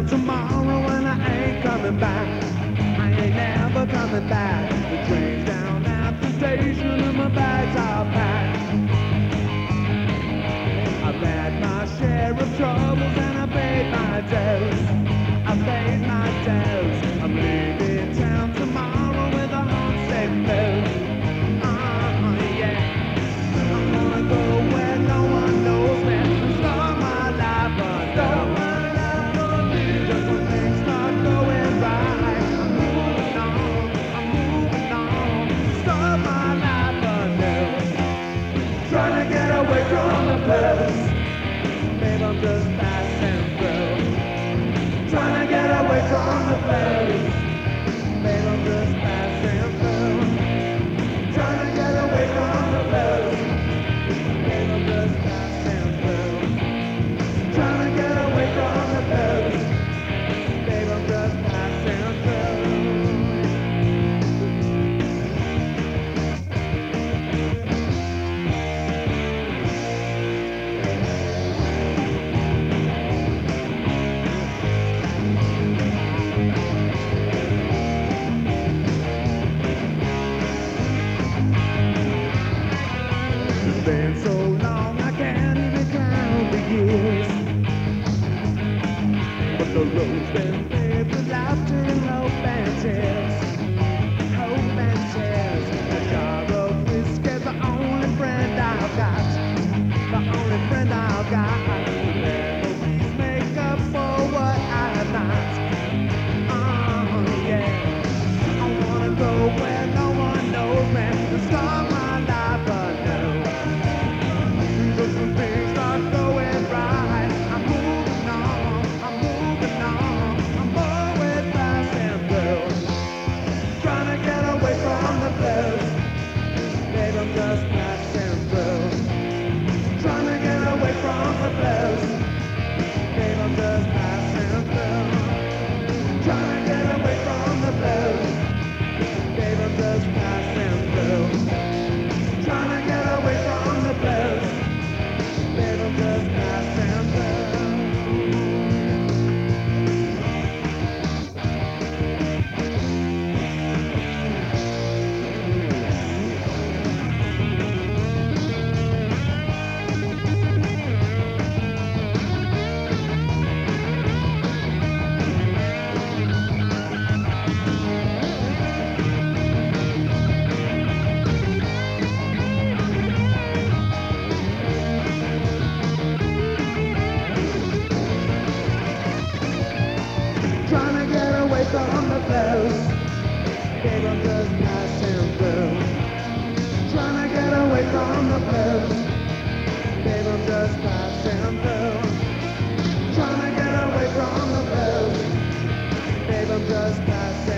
town tomorrow and I ain't coming back. I ain't never coming back. The train's down at the station and my bags are packed. I've had my share of troubles and I paid my dues. I paid my dues. I'm leaving town tomorrow with a homesick blues. Yeah. I'm gonna go where no one knows me and start my life anew. Just when things start going right, I'm moving on, start my life anew. Trying to get away from the blues. Babe, I'm just passing through. Trying to get away from the blues. Babe, I'm just passing through. Trying to get away from the blues. Babe, I'm just passing through. Trying to get away from the blues. Babe, I'm just passing through. It's been so long I can't even count the years, but the road's been paved with laughter and hope and tears. Hope and tears. A jar of whiskey's the only friend I've got. The only friend I've got. Memories make up for what I've not. Yeah. I wanna go where no one knows me to start my life anew. Just when things start going right, I'm moving on, I'm always passing through. Trying to get away from the blues. Babe, I'm just passing through. Trying to get away from the blues. Babe, I'm just passing through. Trying to get away from the blues. Babe, I'm just passing through. Trying to get away from the blues. Babe, I'm just passing through. Trying to get away from the blues. Babe, I'm just passing through. Trying to get away from the blues. Babe, I'm just passing through. Trying to get away from the blues. Babe, I'm just passing